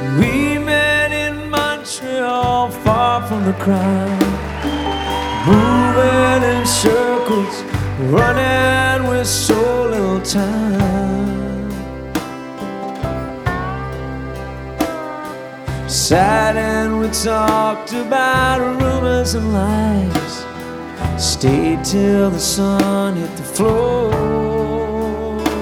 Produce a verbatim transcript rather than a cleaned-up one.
We met in Montreal, far from the crowd, moving in circles, running with so little time. Sat and we talked about rumors and lies, stayed till the sun hit the floor.